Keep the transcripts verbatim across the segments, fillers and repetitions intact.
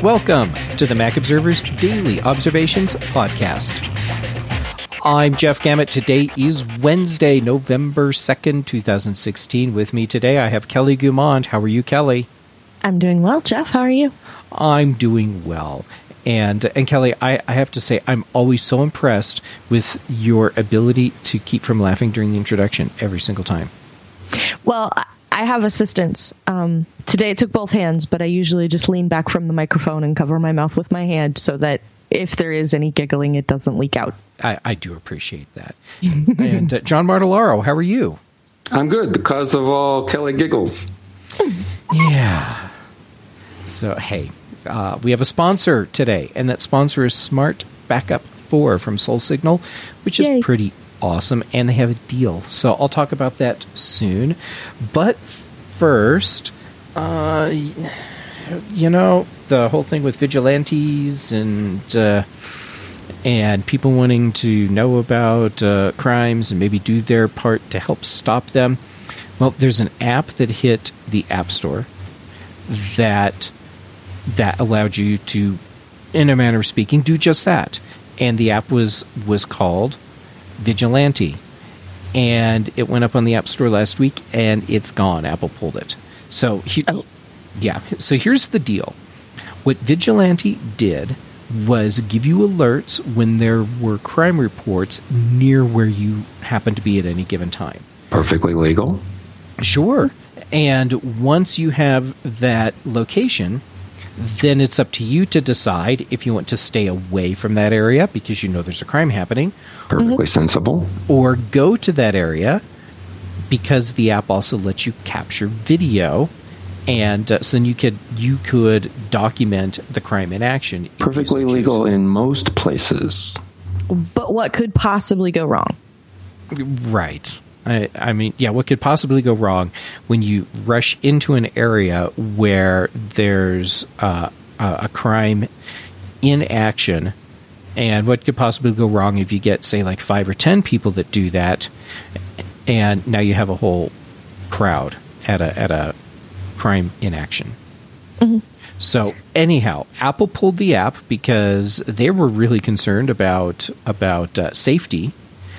Welcome to the Mac Observer's Daily Observations Podcast. I'm Jeff Gamet. Today is Wednesday, November second, twenty sixteen. With me today, I have Kelly Goumand. How are you, Kelly? I'm doing well, Jeff. How are you? I'm doing well. And, and Kelly, I, I have to say, I'm always so impressed with your ability to keep from laughing during the introduction every single time. Well, I have assistants. Um, today it took both hands, but I usually just lean back from the microphone and cover my mouth with my hand so that if there is any giggling, it doesn't leak out. I, I do appreciate that. And uh, John Martellaro, how are you? I'm good because of all Kelly giggles. Yeah. So, hey, uh, we have a sponsor today, and that sponsor is Smart Backup four from SoulSignal, which is Yay. pretty awesome, and they have a deal. So I'll talk about that soon. But first, uh, you know, the whole thing with vigilantes and uh, and people wanting to know about uh, crimes and maybe do their part to help stop them. Well, there's an app that hit the App Store that that allowed you to, in a manner of speaking, do just that. And the app was was called Vigilante, and it went up on the App Store last week, and it's gone. Apple pulled it. So, he, Oh. yeah. So here's the deal. What Vigilante did was give you alerts when there were crime reports near where you happen to be at any given time. Perfectly legal. Sure. And once you have that location, then it's up to you to decide if you want to stay away from that area because you know there's a crime happening, Perfectly Mm-hmm. sensible. or go to that area because the app also lets you capture video, and uh, so then you could you could document the crime in action. if you Perfectly so choose. legal in most places. But what could possibly go wrong? Right. I, I mean, yeah, what could possibly go wrong when you rush into an area where there's uh, a, a crime in action, and what could possibly go wrong if you get, say, like five or ten people that do that, and now you have a whole crowd at a at a crime in action. Mm-hmm. So anyhow, Apple pulled the app because they were really concerned about about uh, safety.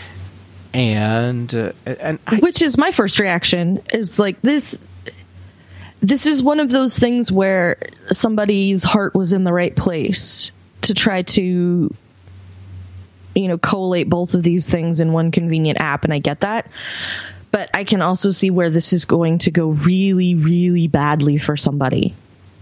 And uh, and I, Which is my first reaction is like this. This is one of those things where somebody's heart was in the right place to try to, you know, collate both of these things in one convenient app. And I get that. But I can also see where this is going to go really, really badly for somebody.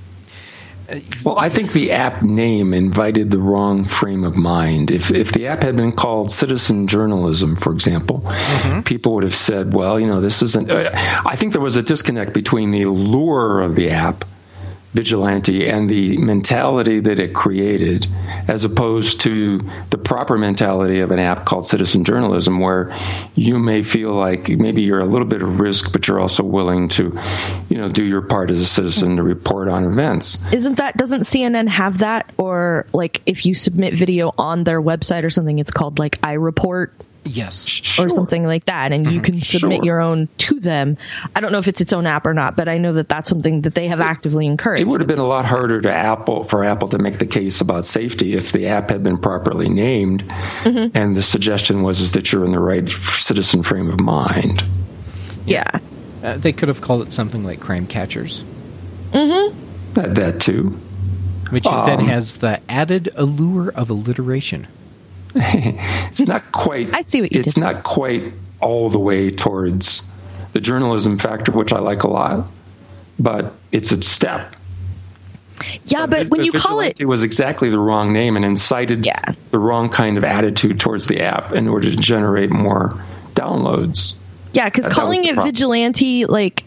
Well, I think the app name invited the wrong frame of mind. If if the app had been called Citizen Journalism, for example, Mm-hmm. people would have said, well, you know, this isn't... Uh, I think there was a disconnect between the lure of the app, Vigilante, and the mentality that it created, as opposed to the proper mentality of an app called Citizen Journalism, where you may feel like maybe you're a little bit of risk, but you're also willing to, you know, do your part as a citizen to report on events. Isn't that, doesn't C N N have that? Or like if you submit video on their website or something, it's called like iReport yes, Sure. or something like that, and you can submit Sure. your own to them. I don't know if it's its own app or not, but I know that that's something that they have actively encouraged. It would have been a lot harder to Apple for Apple to make the case about safety if the app had been properly named, Mm-hmm. and the suggestion was is that you're in the right citizen frame of mind. Yeah. uh, they could have called it something like Crime Catchers, That, that too. which then Um, has the added allure of alliteration. It's not quite. I see what you It's did. not quite all the way towards the journalism factor, which I like a lot, but it's a step. Yeah, but when you call it, Vigilante was exactly the wrong name and incited Yeah. the wrong kind of attitude towards the app in order to generate more downloads. yeah, because that was calling the it problem. vigilante, like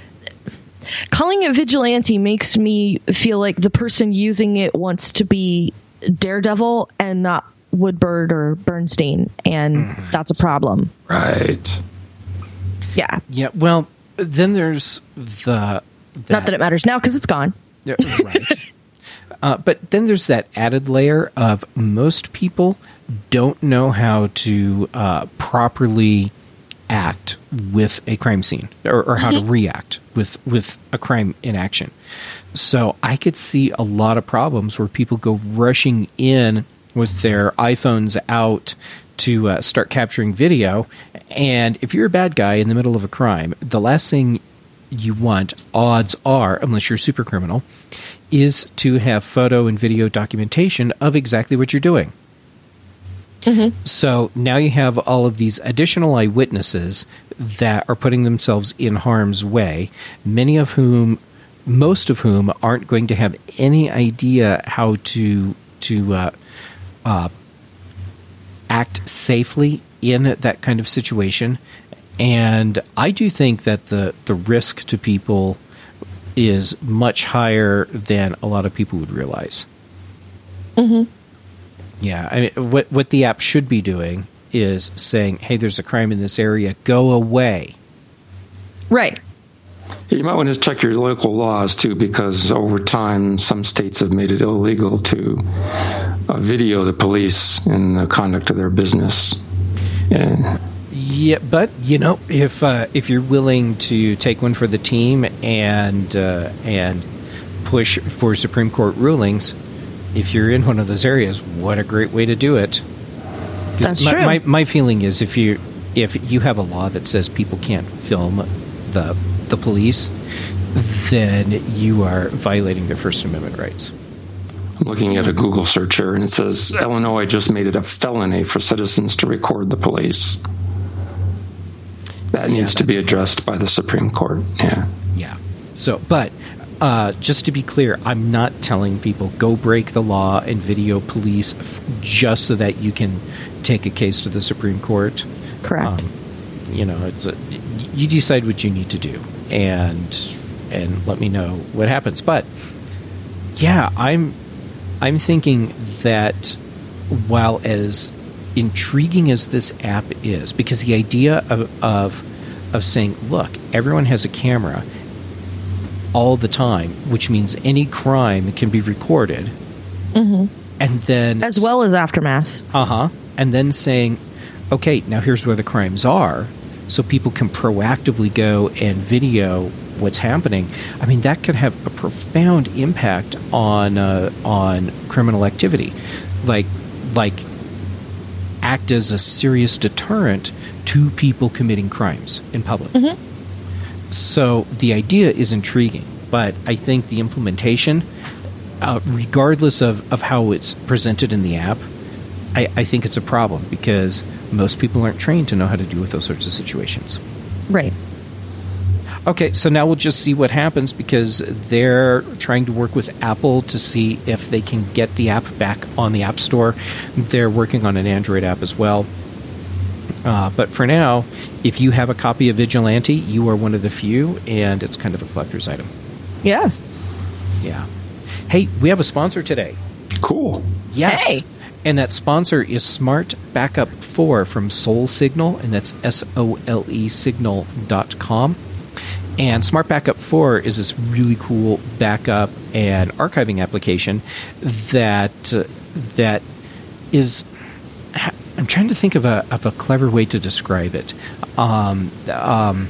calling it vigilante makes me feel like the person using it wants to be Daredevil and not Woodward or Bernstein, and Mm-hmm. that's a problem. Right. Yeah, Yeah, well, then there's the... not that it matters now because it's gone. Yeah, right. uh, but then there's that added layer of most people don't know how to uh, properly act with a crime scene, or, or how mm-hmm. to react with, with a crime in action. So I could see a lot of problems where people go rushing in with their iPhones out to uh, start capturing video. And if you're a bad guy in the middle of a crime, the last thing you want, odds are, unless you're a super criminal, is to have photo and video documentation of exactly what you're doing. Mm-hmm. So now you have all of these additional eyewitnesses that are putting themselves in harm's way, many of whom, most of whom, aren't going to have any idea how to to uh, uh, act safely in that kind of situation. And I do think that the, the risk to people is much higher than a lot of people would realize. Mm-hmm. Yeah, I mean, what what the app should be doing is saying, "Hey, there's a crime in this area. Go away." Right. You might want to check your local laws too, because over time, some states have made it illegal to uh, video the police in the conduct of their business. And yeah, but you know, if uh, if you're willing to take one for the team and uh, and push for Supreme Court rulings, if you're in one of those areas, what a great way to do it. That's my, true. My, my feeling is if you if you have a law that says people can't film the the police, then you are violating their First Amendment rights. I'm looking at a Google search here, and it says Illinois just made it a felony for citizens to record the police. That Yeah, needs to be that's- addressed by the Supreme Court. Yeah. Yeah. So, but uh, just to be clear, I'm not telling people go break the law and video police f- just so that you can take a case to the Supreme Court. Correct. Um, you know, it's a, you decide what you need to do, and and let me know what happens. But yeah, I'm I'm thinking that while as intriguing as this app is, because the idea of of of saying, look, everyone has a camera all the time, which means any crime can be recorded, mm-hmm. and then as well as aftermath. Uh huh. And then saying, okay, now here's where the crimes are, so people can proactively go and video what's happening. I mean, that could have a profound impact on uh, on criminal activity, like like act as a serious deterrent to people committing crimes in public. Mm-hmm. So the idea is intriguing, but I think the implementation, uh, regardless of, of how it's presented in the app, I, I think it's a problem because most people aren't trained to know how to deal with those sorts of situations. Right. Okay, so now we'll just see what happens because they're trying to work with Apple to see if they can get the app back on the App Store. They're working on an Android app as well. Uh, but for now, if you have a copy of Vigilante, you are one of the few, and it's kind of a collector's item. Yeah. Yeah. Hey, we have a sponsor today. Cool. Yes. Hey. And that sponsor is Smart Backup four from Sole Signal, and that's S O L E signal dot com. And Smart Backup four is this really cool backup and archiving application that uh, that is... I'm trying to think of a of a clever way to describe it. Um, um,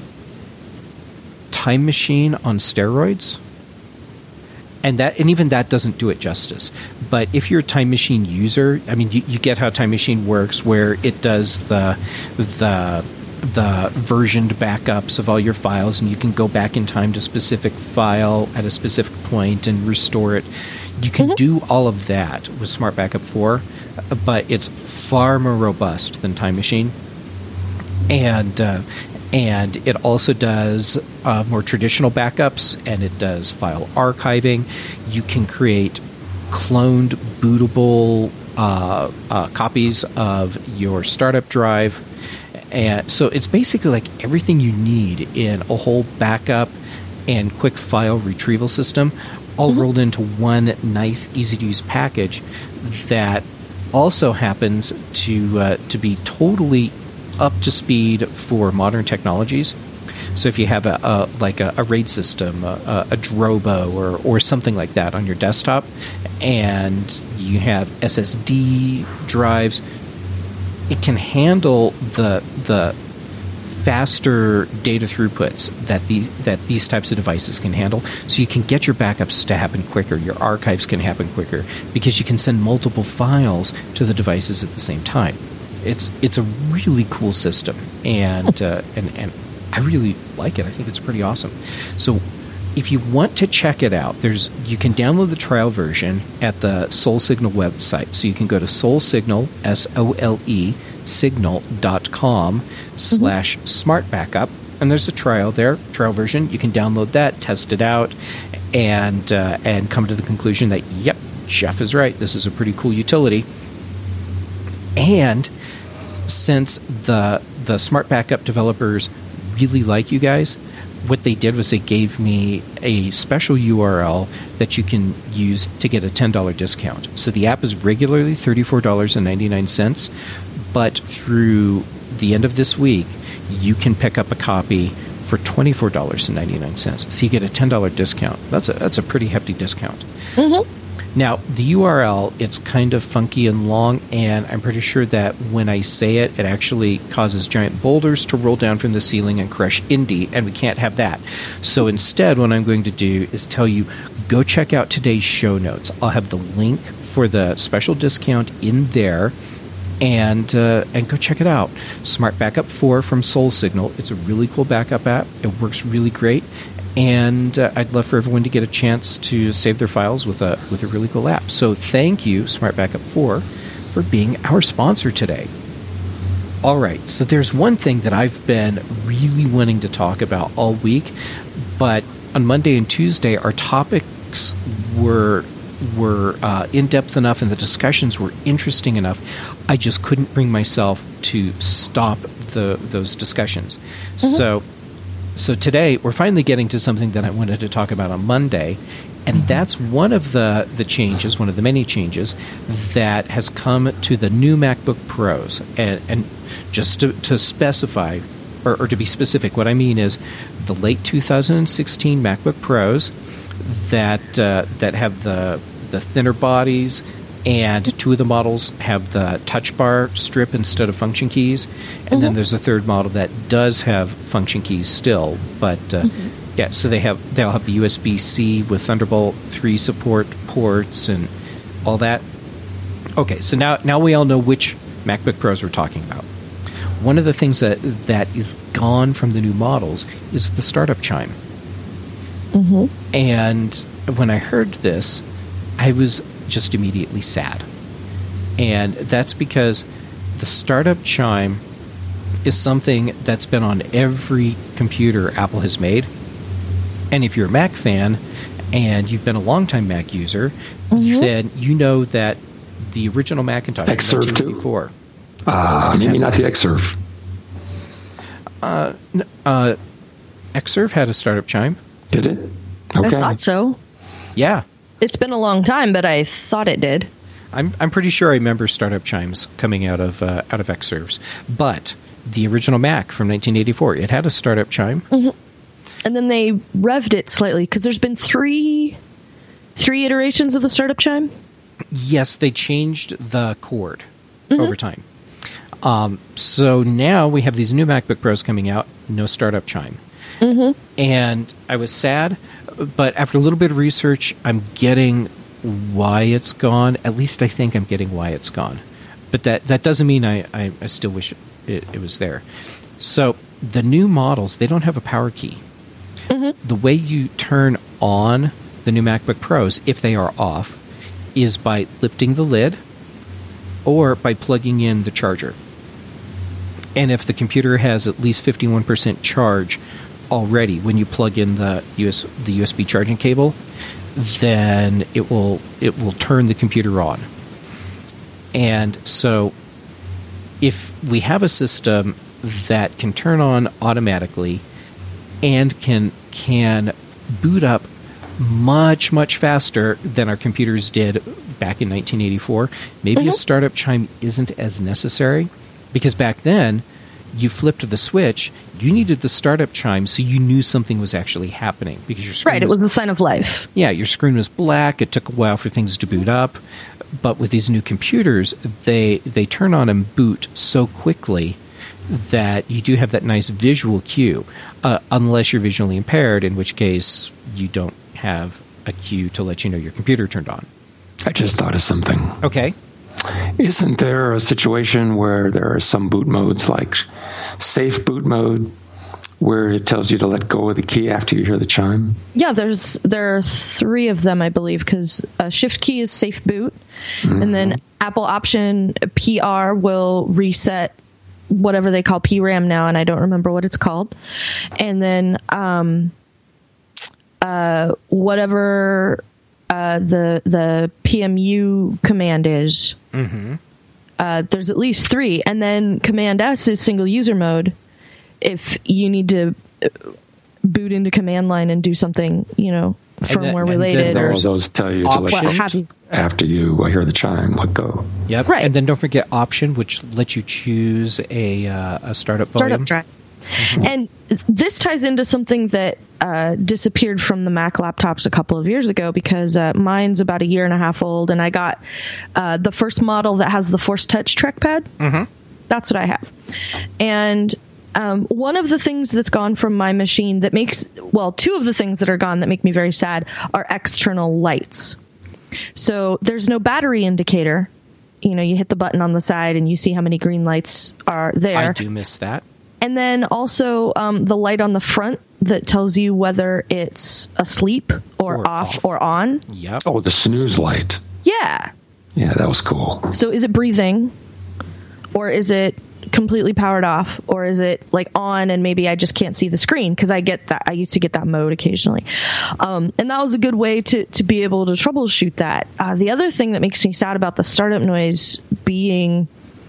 time machine on steroids. And that, and even that doesn't do it justice. But if you're a Time Machine user, I mean, you, you get how Time Machine works, where it does the the the versioned backups of all your files, and you can go back in time to a specific file at a specific point and restore it. You can mm-hmm. do all of that with Smart Backup four, but it's far more robust than Time Machine, and uh, and it also does uh, more traditional backups, and it does file archiving. You can create cloned, bootable uh, uh, copies of your startup drive, and so it's basically like everything you need in a whole backup and quick file retrieval system, all mm-hmm. rolled into one nice, easy-to-use package that also happens to uh, to be totally up to speed for modern technologies. So if you have a, a like a, a RAID system, a, a Drobo, or or something like that on your desktop, and you have S S D drives, it can handle the the faster data throughputs that the that these types of devices can handle, so you can get your backups to happen quicker, your archives can happen quicker, because you can send multiple files to the devices at the same time. It's it's a really cool system, and uh, and and I really like it. I think it's pretty awesome. So if you want to check it out, there's you can download the trial version at the SoleSignal website. So you can go to SoleSignal, S O L E, signal.com slash smart backup, and there's a trial there, trial version. You can download that, test it out, and uh, and come to the conclusion that, yep, Jeff is right. This is a pretty cool utility. And since the the smart backup developers really like you guys, what they did was they gave me a special U R L that you can use to get a ten dollars discount. So the app is regularly thirty-four dollars and ninety-nine cents, but through the end of this week, you can pick up a copy for twenty-four dollars and ninety-nine cents. So you get a ten dollars discount. That's a, that's a pretty hefty discount. Mm-hmm. Now, the U R L, it's kind of funky and long, and I'm pretty sure that when I say it, it actually causes giant boulders to roll down from the ceiling and crush Indy, and we can't have that. So instead, what I'm going to do is tell you, go check out today's show notes. I'll have the link for the special discount in there, and uh, and go check it out. Smart Backup four from SoleSignal. It's a really cool backup app. It works really great. And uh, I'd love for everyone to get a chance to save their files with a with a really cool app. So thank you, Smart Backup four, for being our sponsor today. All right, so there's one thing that I've been really wanting to talk about all week, but on Monday and Tuesday, our topics were were uh, in-depth enough and the discussions were interesting enough, I just couldn't bring myself to stop the those discussions. Mm-hmm. So... So today, we're finally getting to something that I wanted to talk about on Monday, and mm-hmm. that's one of the, the changes, one of the many changes, that has come to the new MacBook Pros. And, and just to, to specify, or, or to be specific, what I mean is the late two thousand sixteen MacBook Pros that uh, that have the the thinner bodies, and two of the models have the touch bar strip instead of function keys. And mm-hmm. then there's a third model that does have function keys still. But, uh, mm-hmm. yeah, so they have, they'll have the U S B-C with Thunderbolt three support ports and all that. Okay, so now, now we all know which MacBook Pros we're talking about. One of the things that, that is gone from the new models is the startup chime. Mm-hmm. And when I heard this, I was just immediately sad. And that's because the startup chime is something that's been on every computer Apple has made. And if you're a Mac fan and you've been a longtime Mac user, mm-hmm. then you know that the original Macintosh Xserve too? Uh, maybe not the Xserve. Uh, uh, Xserve had a startup chime. Did it? Okay. I thought so. Yeah. It's been a long time, but I thought it did. I'm I'm pretty sure I remember startup chimes coming out of uh, out of Xserves. But the original Mac from nineteen eighty-four, it had a startup chime. Mm-hmm. And then they revved it slightly, because there's been three three iterations of the startup chime. Yes, they changed the chord mm-hmm. over time. Um, so now we have these new MacBook Pros coming out, no startup chime. Mm-hmm. And I was sad, but after a little bit of research, I'm getting why it's gone. At least I think I'm getting why it's gone. But that, that doesn't mean I, I, I still wish it, it, it was there. So the new models, they don't have a power key. Mm-hmm. The way you turn on the new MacBook Pros, if they are off, is by lifting the lid or by plugging in the charger. And if the computer has at least fifty-one percent charge already when you plug in the U S, the U S B charging cable, then it will it will turn the computer on. And so if we have a system that can turn on automatically and can can boot up much, much faster than our computers did back in nineteen eighty-four, maybe mm-hmm. a startup chime isn't as necessary, because back then you flipped the switch, you needed the startup chime so you knew something was actually happening, because your screen right, it was, was a sign of life. Yeah, your screen was black. It took a while for things to boot up. But with these new computers, they they turn on and boot so quickly that you do have that nice visual cue, uh, unless you're visually impaired, in which case you don't have a cue to let you know your computer turned on. I just thought of something. Okay. Isn't there a situation where there are some boot modes, like safe boot mode, where it tells you to let go of the key after you hear the chime? Yeah, there's there are three of them, I believe, because uh, Shift key is safe boot, mm-hmm. and then Apple Option P R will reset whatever they call P RAM now, and I don't remember what it's called. And then um, uh, whatever uh, the the P M U command is, mm-hmm. uh, there's at least three, and then Command S is single user mode. If you need to boot into command line and do something, you know, firmware related, all or those tell you to let what have you. After you hear the chime, let go. Yep. Right. And then don't forget Option, which lets you choose a uh, a startup volume. Startup drive. Mm-hmm. And this ties into something that uh, disappeared from the Mac laptops a couple of years ago, because uh, mine's about a year and a half old, and I got uh, the first model that has the Force Touch trackpad. Mm-hmm. That's what I have. And Um, one of the things that's gone from my machine that makes, well, two of the things that are gone that make me very sad are external lights. So there's no battery indicator. You know, you hit the button on the side and you see how many green lights are there. I do miss that. And then also um, the light on the front that tells you whether it's asleep or, Or off, off. or on. Yep. Oh, the snooze light. Yeah. Yeah, that was cool. So is it breathing, or is it completely powered off, or is it like on and maybe I just can't see the screen? Because I get that. I used to get that mode occasionally. Um, and that was a good way to, to be able to troubleshoot that. Uh, the other thing that makes me sad about the startup noise being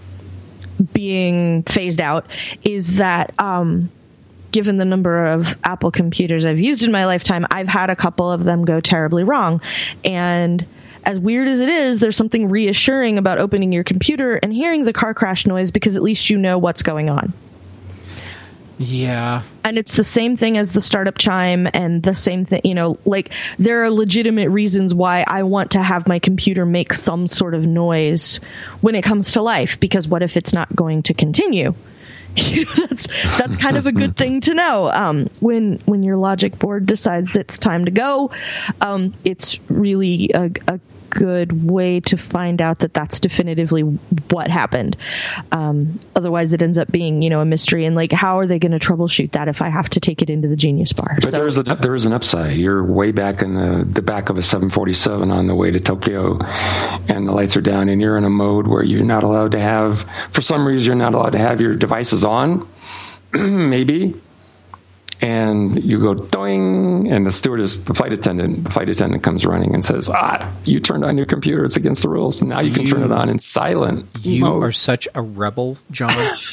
being phased out is that um, given the number of Apple computers I've used in my lifetime, I've had a couple of them go terribly wrong. And as weird as it is, there's something reassuring about opening your computer and hearing the car crash noise, because at least you know what's going on. Yeah. And it's the same thing as the startup chime, and the same thing, you know, like there are legitimate reasons why I want to have my computer make some sort of noise when it comes to life, because what if it's not going to continue? You know, that's that's kind of a good thing to know. Um, when when your logic board decides it's time to go, um, it's really a, a good way to find out that that's definitively what happened. Um, otherwise, it ends up being, you know, a mystery. And like, how are they going to troubleshoot that if I have to take it into the Genius Bar? But so, there is a there is an upside. You're way back in the the back of a seven forty-seven on the way to Tokyo, and the lights are down, and you're in a mode where you're not allowed to have, for some reason, you're not allowed to have your devices on. Maybe. And you go doing, and the stewardess, the flight attendant, the flight attendant comes running and says, "Ah, you turned on your computer. It's against the rules. And now you, you can turn it on in silent." You mode. are such a rebel, John.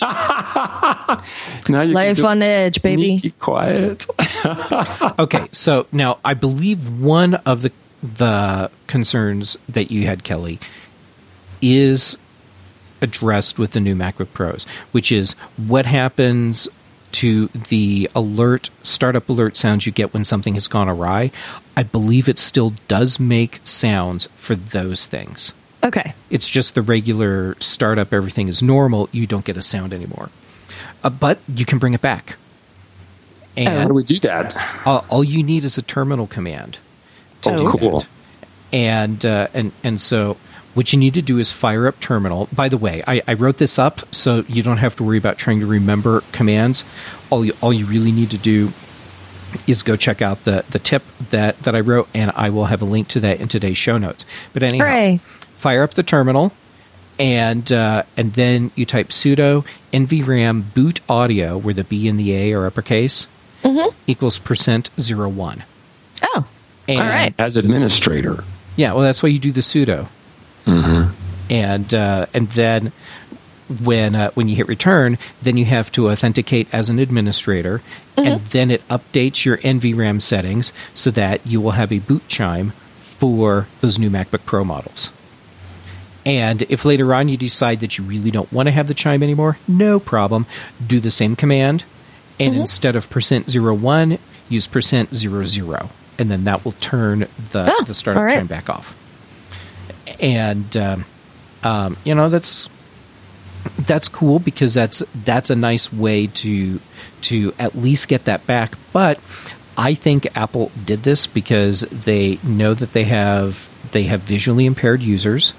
Now you life on edge, baby. Quiet. Okay, so now I believe one of the the concerns that you had, Kelly, is addressed with the new MacBook Pros, which is what happens to the alert, startup alert sounds you get when something has gone awry. I believe it still does make sounds for those things. Okay. It's just the regular startup, everything is normal, you don't get a sound anymore. Uh, but you can bring it back. And how do we do that? Uh, all you need is a terminal command to oh, do cool. that. And, uh, and, and so what you need to do is fire up terminal. By the way, I, I wrote this up so you don't have to worry about trying to remember commands. All you, all you really need to do is go check out the, the tip that, that I wrote, and I will have a link to that in today's show notes. But anyhow, Hooray. Fire up the terminal, and uh, and then you type sudo nvram boot audio, where the B and the A are uppercase, mm-hmm. equals percent zero one. Oh, and, all right. As administrator. Yeah, well, that's why you do the sudo. Mm-hmm. And uh, and then when uh, when you hit return, then you have to authenticate as an administrator, mm-hmm. and then it updates your N V RAM settings so that you will have a boot chime for those new MacBook Pro models. And if later on you decide that you really don't want to have the chime anymore, no problem. Do the same command, and mm-hmm. instead of percent zero one, use percent zero zero, and then that will turn the oh, the startup right. chime back off. And um, um, you know, that's that's cool because that's that's a nice way to to at least get that back. But I think Apple did this because they know that they have they have visually impaired users,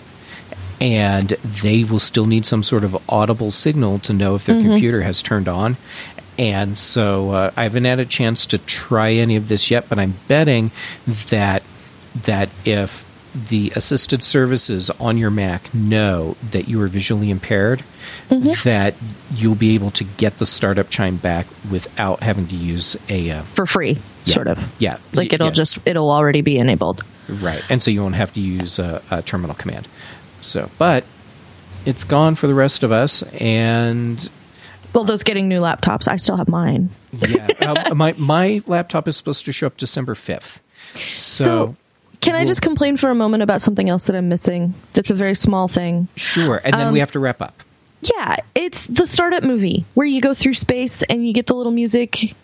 and they will still need some sort of audible signal to know if their mm-hmm. computer has turned on. And so uh, I haven't had a chance to try any of this yet, but I'm betting that that if the assisted services on your Mac know that you are visually impaired, mm-hmm. that you'll be able to get the startup chime back without having to use a... Uh, For free, yeah, sort of. Yeah. Like it'll yeah. just, it'll already be enabled. Right. And so you won't have to use a, a terminal command. So, but it's gone for the rest of us, and... Well, those getting new laptops, I still have mine. yeah. Uh, my, my laptop is supposed to show up December fifth. So... so Can I just complain for a moment about something else that I'm missing? That's a very small thing. Sure, and then um, we have to wrap up. Yeah, it's the startup movie where you go through space and you get the little music.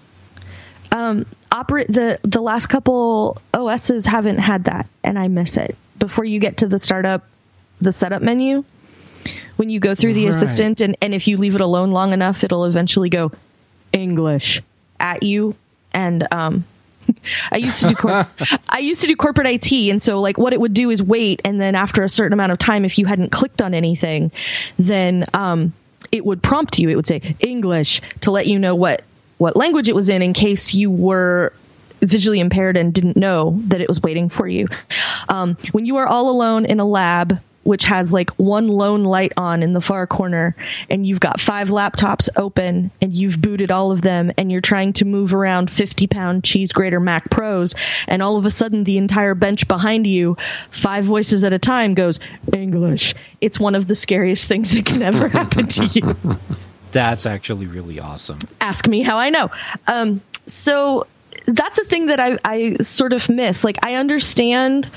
Um, operate the the last couple O Ss haven't had that, and I miss it. Before you get to the startup, the setup menu, when you go through the right. assistant, and, and if you leave it alone long enough, it'll eventually go English at you, and um. I used to do cor- I used to do corporate I T, and so like what it would do is wait, and then after a certain amount of time, if you hadn't clicked on anything, then um, it would prompt you. It would say English to let you know what what language it was in, in case you were visually impaired and didn't know that it was waiting for you. Um, when you are all alone in a lab, which has like one lone light on in the far corner, and you've got five laptops open, and you've booted all of them, and you're trying to move around fifty pound cheese grater Mac Pros, and all of a sudden the entire bench behind you, five voices at a time, goes English. It's one of the scariest things that can ever happen to you. That's actually really awesome. Ask me how I know. Um, so that's a thing that I, I sort of miss. Like, I understand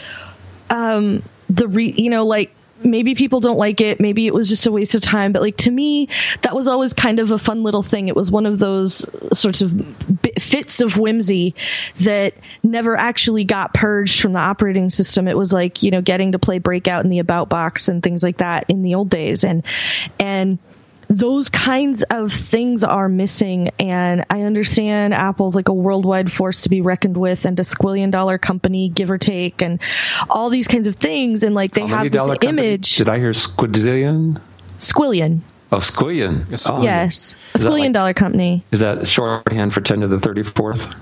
um, the re, you know, like, maybe people don't like it. Maybe it was just a waste of time. But like, to me, that was always kind of a fun little thing. It was one of those sorts of fits of whimsy that never actually got purged from the operating system. It was like, you know, getting to play Breakout in the About box and things like that in the old days. And, and, those kinds of things are missing, and I understand Apple's like a worldwide force to be reckoned with, and a squillion dollar company, give or take, and all these kinds of things, and like they How have this company? image. Did I hear squidillion? Squillion. Oh, squillion. Oh. Yes, a Is that squillion like- dollar company. Is that shorthand for ten to the thirty-fourth?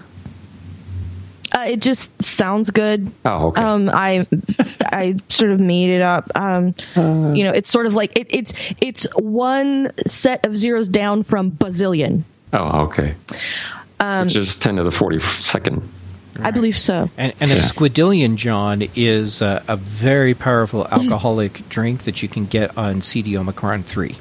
Uh, it just sounds good. Oh, okay. Um, I I sort of made it up. Um, Uh. you know, it's sort of like it, it's it's one set of zeros down from bazillion. Oh, okay. Um, Which is ten to the forty-second. I believe so. And, and a Yeah. squidillion, John, is a, a very powerful alcoholic drink that you can get on C D Omicron three.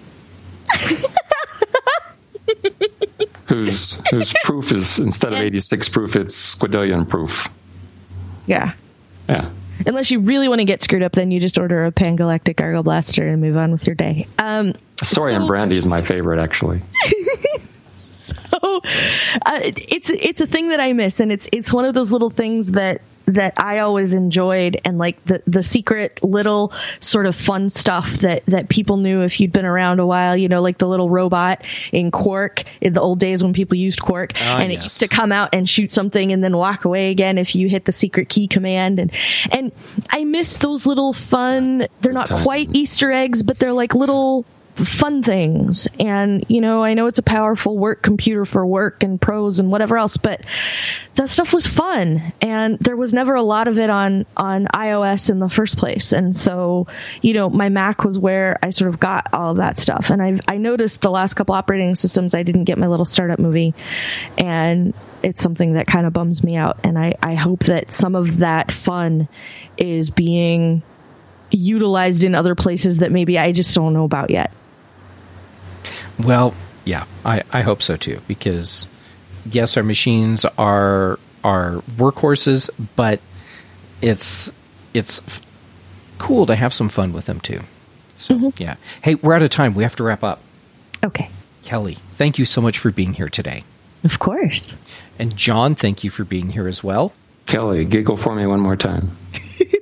Whose whose proof is, instead of eighty-six proof, it's squidillion proof. Yeah. Yeah. Unless you really want to get screwed up, then you just order a Pangalactic Gargle Blaster and move on with your day. Um, Sorian so, brandy is my favorite, actually. So uh, it's it's a thing that I miss, and it's it's one of those little things that that I always enjoyed, and like the the secret little sort of fun stuff that that people knew if you'd been around a while. You know, like the little robot in Quark in the old days when people used Quark, Ah, and yes. it used to come out and shoot something and then walk away again if you hit the secret key command. And and I miss those little fun. They're not Good quite times. Easter eggs, but they're like little fun things. And you know, I know it's a powerful work computer for work and pros and whatever else, but that stuff was fun, and there was never a lot of it on on iOS in the first place. And so, you know, my Mac was where I sort of got all of that stuff. And I I noticed the last couple operating systems I didn't get my little startup movie, and it's something that kind of bums me out. And I I hope that some of that fun is being utilized in other places that maybe I just don't know about yet. Well, yeah, I, I hope so too, because yes, our machines are are workhorses, but it's it's f- cool to have some fun with them too. So Mm-hmm. yeah, hey, we're out of time. We have to wrap up. Okay. Kelly, thank you so much for being here today, Of course. and John, thank you for being here as well. Kelly, giggle for me one more time.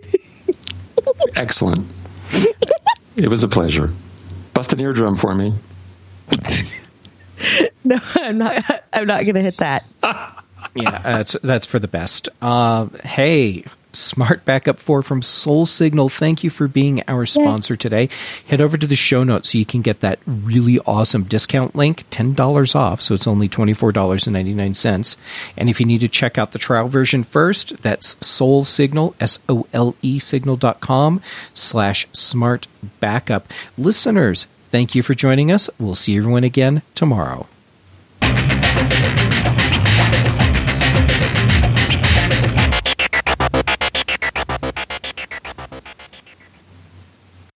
Excellent. It was a pleasure. Bust an eardrum for me. No, I'm not. I'm not going to hit that. Yeah, that's that's for the best. Uh, hey, Smart Backup four from Soul Signal, thank you for being our sponsor yeah. today. Head over to the show notes so you can get that really awesome discount link, ten dollars off, so it's only twenty-four dollars and ninety-nine cents. And if you need to check out the trial version first, that's Soul Signal, S O L E signal.com slash smart backup. Listeners, thank you for joining us. We'll see everyone again tomorrow.